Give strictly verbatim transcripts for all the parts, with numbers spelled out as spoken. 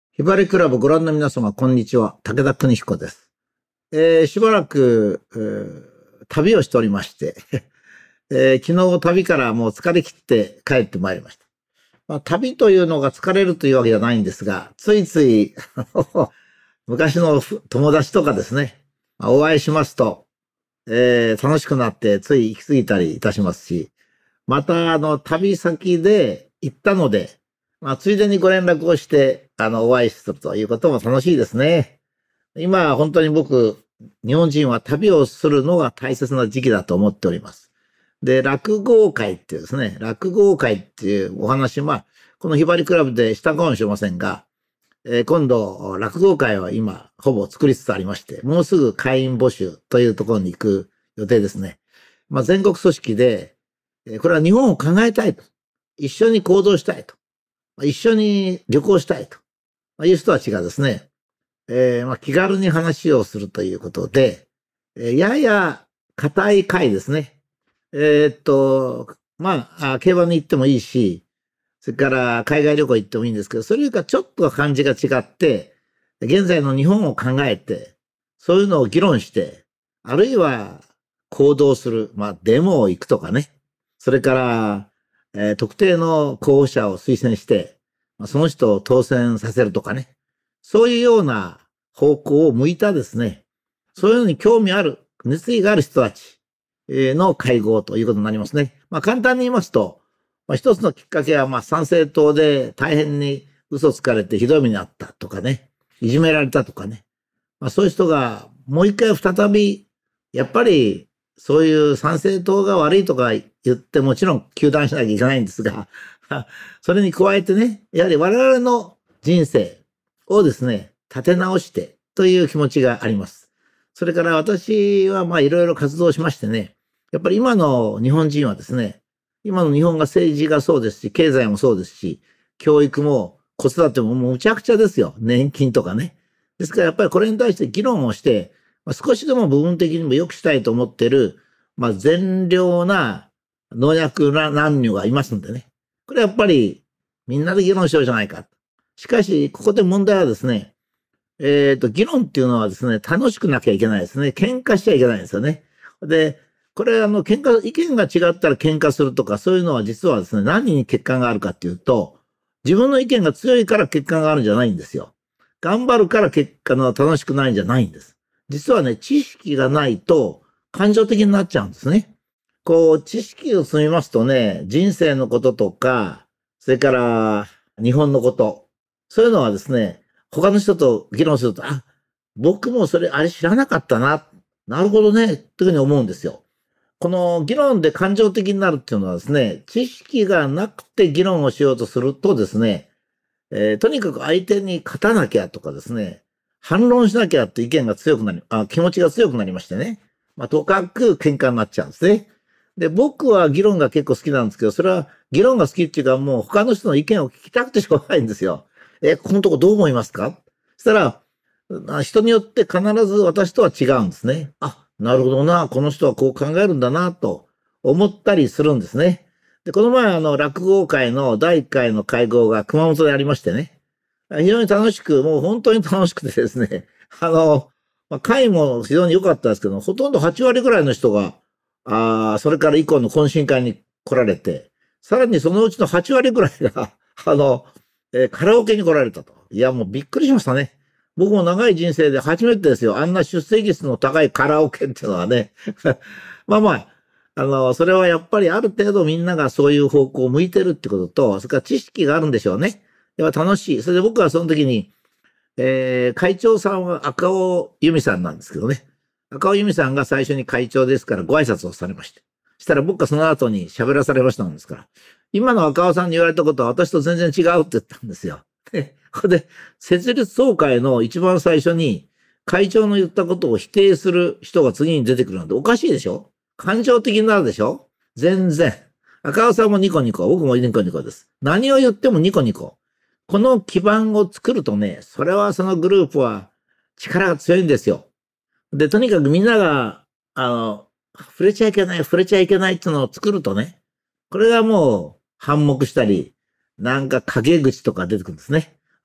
ひばりクラブご覧の皆様、こんにちは。武田邦彦です。えー、しばらく、えー、旅をしておりまして、えー、昨日旅からもう疲れ切って帰ってまいりました。まあ、旅というのが疲れるというわけじゃないんですが、ついつい昔の友達とかですね、お会いしますと、えー、楽しくなってつい行き過ぎたりいたしますし、また、あの、旅先で行ったので、まあ、ついでにご連絡をして、あの、お会いするということも楽しいですね。今、本当に僕、日本人は旅をするのが大切な時期だと思っております。で、落語会っていうですね、落語会っていうお話、まあ、このひばりクラブでしたかもしれませんが、えー今度、落語会は今、ほぼ作りつつありまして、もうすぐ会員募集というところに行く予定ですね。まあ、全国組織で、えーこれは日本を考えたいと。一緒に行動したいと。一緒に旅行したいという人たちがですね、えーまあ、気軽に話をするということで、えーやや硬い会ですね。えーっと、まあ、あ競馬に行ってもいいし、それから海外旅行行ってもいいんですけど、それよりかちょっと感じが違って、現在の日本を考えて、そういうのを議論して、あるいは行動する、まあ、デモを行くとかね。それから、えー特定の候補者を推薦して、まあ、その人を当選させるとかね。そういうような方向を向いたですね、そういうのに興味ある、熱意がある人たちえーの会合ということになりますね。まあ、簡単に言いますと、まあ、一つのきっかけは、まあ、参政党で大変に嘘つかれてひどい目にあったとかね、いじめられたとかね。まあ、そういう人がもう一回再び、やっぱりそういう参政党が悪いとか言ってもちろん糾弾しなきゃいけないんですが、それに加えてね、やはり我々の人生をですね、立て直してという気持ちがあります。それから私はまあいろいろ活動しましてね、やっぱり今の日本人はですね、今の日本が政治がそうですし、経済もそうですし、教育も子育てももうむちゃくちゃですよ。年金とかね。ですからやっぱりこれに対して議論をして、まあ、少しでも部分的にも良くしたいと思っている、まあ、善良な農薬男女がいますんでね。これやっぱりみんなで議論しようじゃないか。しかし、ここで問題はですね、えっと、議論っていうのはですね、楽しくなきゃいけないですね。喧嘩しちゃいけないんですよね。で、これあの、喧嘩、意見が違ったら喧嘩するとか、そういうのは実はですね、何に欠陥があるかっていうと、自分の意見が強いから欠陥があるんじゃないんですよ。頑張るから結果の楽しくないんじゃないんです。実はね、知識がないと感情的になっちゃうんですね。こう、知識を積みますとね、人生のこととか、それから日本のこと、そういうのはですね、他の人と議論すると、あ、僕もそれ、あれ知らなかったな。なるほどね、というふうに思うんですよ。この議論で感情的になるっていうのはですね、知識がなくて議論をしようとするとですね、えーとにかく相手に勝たなきゃとかですね、反論しなきゃって意見が強くなり、あ、気持ちが強くなりましてね。まあ、とかく喧嘩になっちゃうんですね。で、僕は議論が結構好きなんですけど、それは議論が好きっていうか、もう他の人の意見を聞きたくてしょうがないんですよ。え、このとこどう思いますか？そしたら、あ人によって必ず私とは違うんですね。あ、なるほどな、この人はこう考えるんだな、と思ったりするんですね。で、この前、あの、落語会のだいいっかいの会合が熊本でありましてね。非常に楽しく、もう本当に楽しくてですね。あの、まあ、会も非常に良かったですけど、ほとんどはち割ぐらいの人が、ああ、それから以降の懇親会に来られて、さらにそのうちのはち割ぐらいが、あの、えーカラオケに来られたと。いや、もうびっくりしましたね。僕も長い人生で初めてですよ。あんな出席率の高いカラオケっていうのはね。まあまあ、あの、それはやっぱりある程度みんながそういう方向を向いてるってことと、それから知識があるんでしょうね。やっぱ楽しい。それで僕はその時に、えー会長さんは赤尾由美さんなんですけどね。赤尾由美さんが最初に会長ですからご挨拶をされまして。したら僕がその後に喋らされましたんですから。今の赤尾さんに言われたことは私と全然違うって言ったんですよ。で、これで設立総会の一番最初に会長の言ったことを否定する人が次に出てくるなんておかしいでしょ？感情的になるでしょ？全然。赤尾さんもニコニコ、僕もニコニコです。何を言ってもニコニコ。この基盤を作るとね、それはそのグループは力が強いんですよ。で、とにかくみんなが、あの、触れちゃいけない、触れちゃいけないっていうのを作るとね、これがもう反目したり、なんか陰口とか出てくるんですね。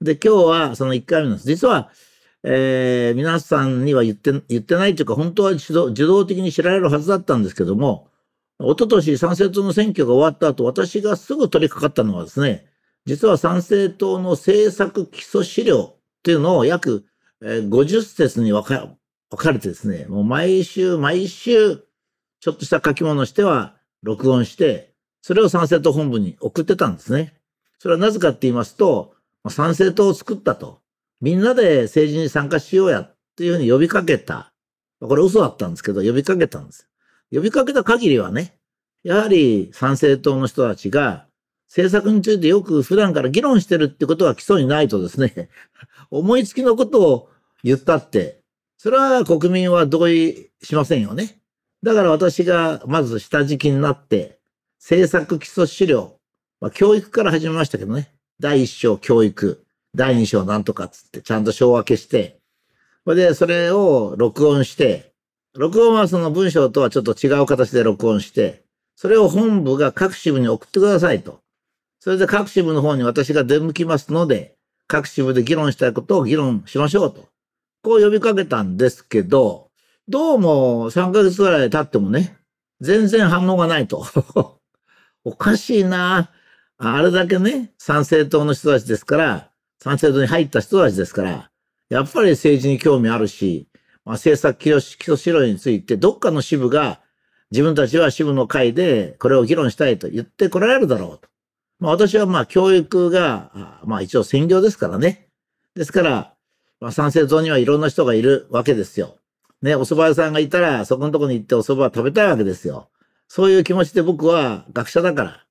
で、今日はそのいっかいめなんです。実は、えー、皆さんには言って、言ってないというか、本当は受動、受動的に知られるはずだったんですけども、一昨年参政党の選挙が終わった後、私がすぐ取り掛かったのはですね、実は参政党の政策基礎資料っていうのを約ごじゅっせつに分か、分かれてですね、もう毎週毎週ちょっとした書き物しては録音して、それを参政党本部に送ってたんですね。それはなぜかって言いますと、参政党を作ったと。みんなで政治に参加しようやっていうふうに呼びかけた。これ嘘だったんですけど、呼びかけたんです。呼びかけた限りはね、やはり参政党の人たちが政策についてよく普段から議論してるってことが基礎にないとですね、思いつきのことを言ったって、それは国民は同意しませんよね。だから私がまず下敷きになって、政策基礎資料、まあ、教育から始めましたけどね、だいいっ章教育、だいに章なんとかっつってちゃんと章分けして、それでそれを録音して、録音はその文章とはちょっと違う形で録音して、それを本部が各支部に送ってくださいと。それで各支部の方に私が出向きますので、各支部で議論したいことを議論しましょうと。こう呼びかけたんですけど、どうもさんかげつぐらい経ってもね、全然反応がないと。おかしいな。あれだけね、参政党の人たちですから、参政党に入った人たちですから、やっぱり政治に興味あるし、まあ、政策基礎資料についてどっかの支部が自分たちは支部の会でこれを議論したいと言ってこられるだろうと。まあ私はまあ教育が、まあ一応専業ですからね。ですから、まあ参政党にはいろんな人がいるわけですよ。ね、お蕎麦屋さんがいたらそこのとこに行ってお蕎麦を食べたいわけですよ。そういう気持ちで僕は学者だから、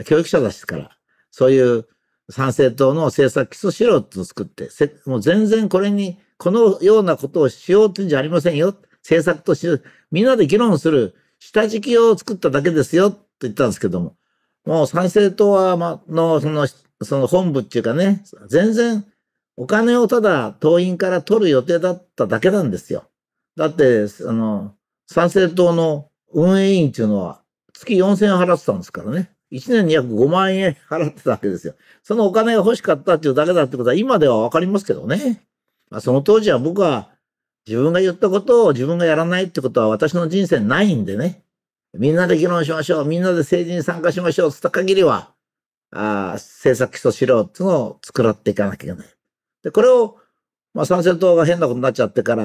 教育者ですから、そういう参政党の政策基礎資料ってを作って、もう全然これに、このようなことをしようってんじゃありませんよ。政策として、みんなで議論する下敷きを作っただけですよって言ったんですけども、もう参政党は、ま、の、その、その本部っていうかね、全然お金をただ党員から取る予定だっただけなんですよ。だって、あの、参政党の運営委員っていうのは月よんせんえん払ってたんですからね。いちねんに約ごまんえん払ってたわけですよ。そのお金が欲しかったっていうだけだってことは今ではわかりますけどね。まあ、その当時は僕は自分が言ったことを自分がやらないってことは私の人生ないんでね。みんなで議論しましょう。みんなで政治に参加しましょう。つった限りは、あ政策基礎資料っていうのを作らっていかなきゃいけない。で、これを、まあ、参政党が変なことになっちゃってから、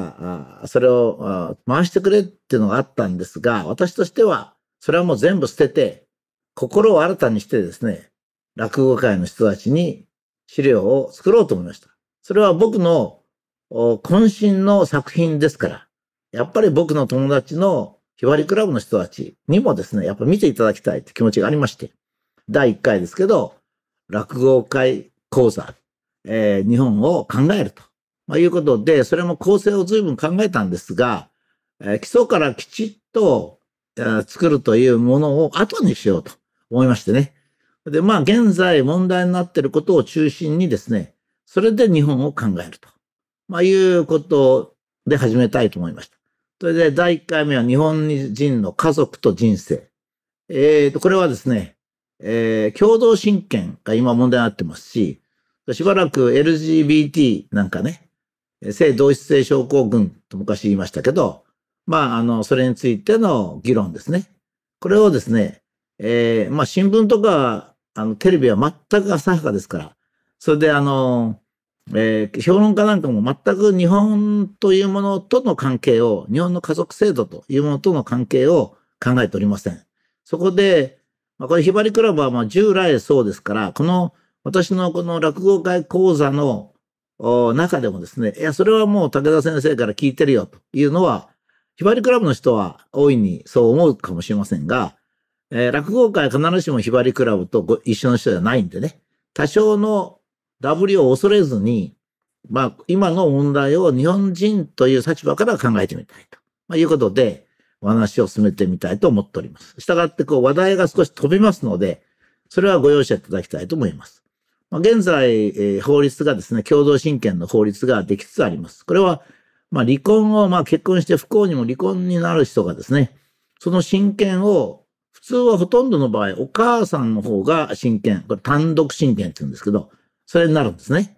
あそれをあ回してくれっていうのがあったんですが、私としては、それはもう全部捨てて、心を新たにしてですね、落語界の人たちに資料を作ろうと思いました。それは僕の渾身の作品ですから、やっぱり僕の友達のひばりクラブの人たちにもですね、やっぱ見ていただきたいって気持ちがありまして、だいいっかいですけど、落語会講座、えー、日本を考えると、まあ、いうことで、それも構成を随分考えたんですが、えー、基礎からきちっと、えー、作るというものを後にしようと思いましてね。で、まあ現在問題になっていることを中心にですね、それで日本を考えると、まあ、いうことで始めたいと思いました。それでだいいっかいめは日本人の家族と人生。えーと、これはですね、えー、共同親権が今問題になってますし、しばらく エルジービーティー なんかね、性同一性症候群と昔言いましたけど、まあ、あの、それについての議論ですね。これをですね、えー、まあ、新聞とか、あの、テレビは全く浅はかですから、それであの、えー、評論家なんかも全く日本というものとの関係を、日本の家族制度というものとの関係を考えておりません。そこで、まあ、これひばりクラブはまあ従来そうですから、この私のこの落語会講座の中でもですね、いや、それはもう武田先生から聞いてるよというのは、ひばりクラブの人は大いにそう思うかもしれませんが、えー、落語会は必ずしもひばりクラブとご一緒の人じゃないんでね、多少のダブリを恐れずに、まあ、今の問題を日本人という立場から考えてみたいと、まあ、いうことで、お話を進めてみたいと思っております。したがって、こう、話題が少し飛びますので、それはご容赦いただきたいと思います。まあ、現在、えー、法律がですね、共同親権の法律ができつつあります。これは、まあ、離婚を、まあ、結婚して不幸にも離婚になる人がですね、その親権を、普通はほとんどの場合、お母さんの方が親権、これ単独親権って言うんですけど、それになるんですね。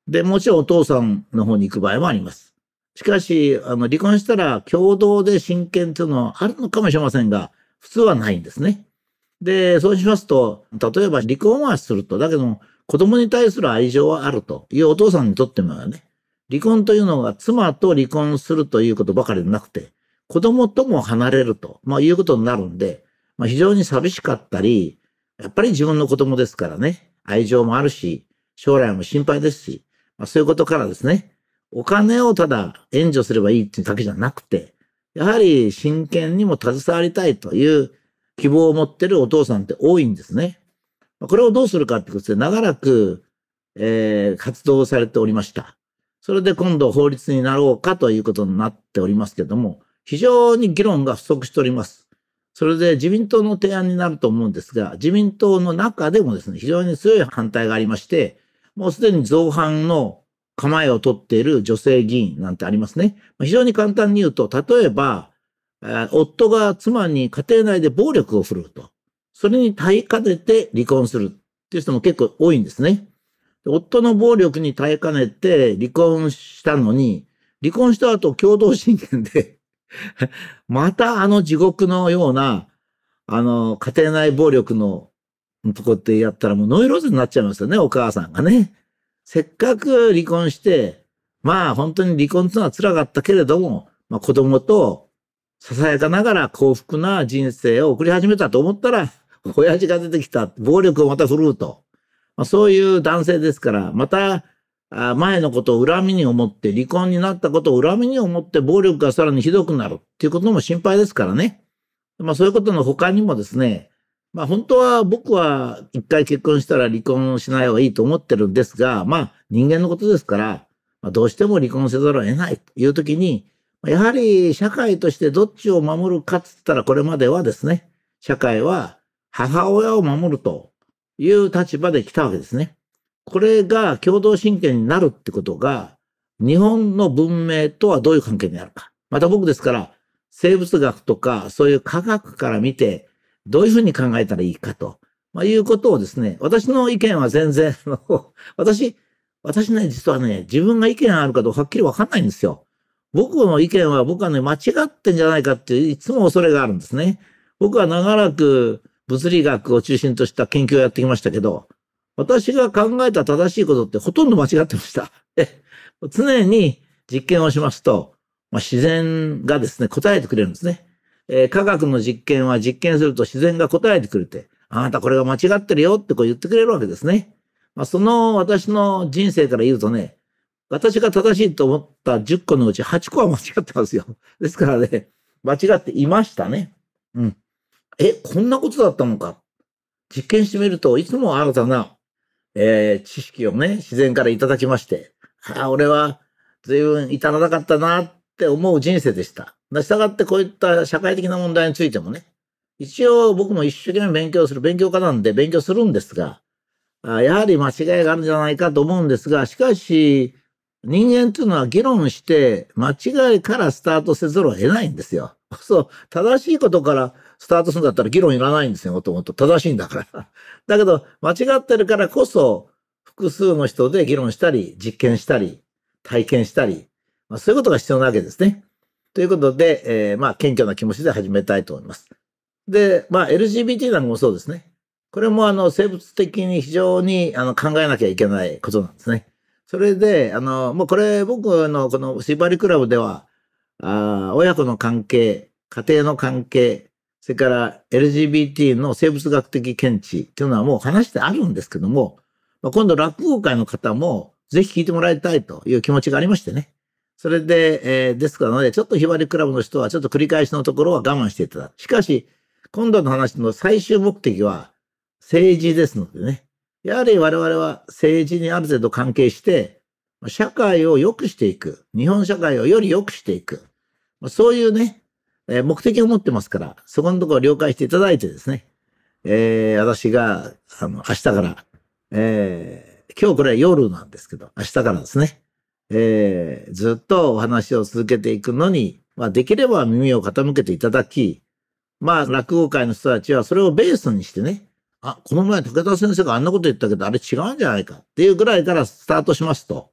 で、もちろんお父さんの方に行く場合もあります。しかし、あの、離婚したら共同で親権というのはあるのかもしれませんが、普通はないんですね。で、そうしますと、例えば離婚はすると、だけども子供に対する愛情はあるというお父さんにとってもね、離婚というのが妻と離婚するということばかりでなくて、子供とも離れると、まあ、いうことになるんで、まあ、非常に寂しかったり、やっぱり自分の子供ですからね、愛情もあるし、将来も心配ですし、まあ、そういうことからですね、お金をただ援助すればいいっていうだけじゃなくて、やはり親権にも携わりたいという希望を持っているお父さんって多いんですね。これをどうするかってことで長らく、えー、活動されておりました。それで今度法律になろうかということになっておりますけども、非常に議論が不足しております。それで自民党の提案になると思うんですが、自民党の中でもですね、非常に強い反対がありまして、もうすでに造反の構えを取っている女性議員なんてありますね。非常に簡単に言うと、例えば、夫が妻に家庭内で暴力を振るうと。それに耐えかねて離婚するっていう人も結構多いんですね。夫の暴力に耐えかねて離婚したのに、離婚した後共同親権でまたあの地獄のような、あの、家庭内暴力のとこってやったらもうノイローゼになっちゃいますよね、お母さんがね。せっかく離婚して、まあ本当に離婚っていうのは辛かったけれども、まあ子供とささやかながら幸福な人生を送り始めたと思ったら、親父が出てきた、暴力をまた振るうと。まあ、そういう男性ですから、また、前のことを恨みに思って、離婚になったことを恨みに思って、暴力がさらにひどくなるっていうことも心配ですからね。まあそういうことの他にもですね、まあ本当は僕は一回結婚したら離婚しない方がいいと思ってるんですが、まあ人間のことですから、まあ、どうしても離婚せざるを得ないという時に、やはり社会としてどっちを守るかっつったらこれまではですね、社会は母親を守るという立場で来たわけですね。これが共同親権になるってことが、日本の文明とはどういう関係にあるか。また僕ですから、生物学とかそういう科学から見て、どういうふうに考えたらいいかと、まあ、いうことをですね、私の意見は全然、私、私ね、実はね、自分が意見あるかどうかはっきりわかんないんですよ。僕の意見は僕はね、間違ってんじゃないかっていういつも恐れがあるんですね。僕は長らく物理学を中心とした研究をやってきましたけど、私が考えた正しいことってほとんど間違ってました。常に実験をしますと、まあ、自然がですね、答えてくれるんですね。えー、科学の実験は実験すると自然が答えてくれて、あなたこれが間違ってるよってこう言ってくれるわけですね。まあ、その私の人生から言うとね、私が正しいと思ったじゅっこのうちはちこは間違ってますよ。ですからね、間違っていましたね。うん。え、こんなことだったのか。実験してみるといつも新たな、えー、知識をね、自然からいただきまして、ああ、俺は随分至らなかったなって思う人生でした。したがってこういった社会的な問題についてもね、一応僕も一生懸命勉強する、勉強家なんで勉強するんですが、やはり間違いがあるんじゃないかと思うんですが、しかし、人間というのは議論して間違いからスタートせざるを得ないんですよ。そう、正しいことからスタートするんだったら議論いらないんですよ、もともと。正しいんだから。だけど、間違ってるからこそ、複数の人で議論したり、実験したり、体験したり、まあ、そういうことが必要なわけですね。ということで、えー、まあ、謙虚な気持ちで始めたいと思います。で、まあ、エルジービーティー なんかもそうですね。これも、あの、生物的に非常にあの考えなきゃいけないことなんですね。それで、あの、もうこれ、僕のこのシバリクラブでは、あ親子の関係、家庭の関係、それから エルジービーティー の生物学的見地っていうのはもう話してあるんですけども、今度落語会の方もぜひ聞いてもらいたいという気持ちがありましてね。それで、えー、ですからので、ちょっとひばりクラブの人はちょっと繰り返しのところは我慢していただく。しかし、今度の話の最終目的は政治ですのでね。やはり我々は政治にある程度関係して、社会を良くしていく。日本社会をより良くしていく。そういうね、目的を持ってますから、そこのところを了解していただいてですね、えー、私が、あの、明日から、えー、今日これは夜なんですけど、明日からですね、えー、ずっとお話を続けていくのに、まあ、できれば耳を傾けていただき、まあ、落語界の人たちはそれをベースにしてね、あ、この前武田先生があんなこと言ったけど、あれ違うんじゃないかっていうぐらいからスタートしますと、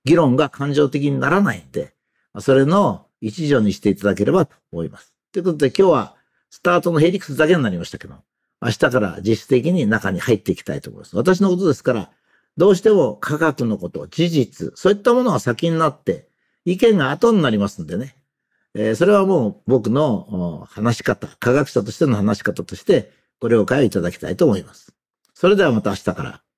議論が感情的にならないんで、それの一助にしていただければと思います。ということで今日はスタートのヘリクスだけになりましたけど、明日から実質的に中に入っていきたいと思います。私のことですから、どうしても科学のこと、事実、そういったものが先になって、意見が後になりますんでね。えー、それはもう僕の話し方、科学者としての話し方としてご了解いただきたいと思います。それではまた明日から。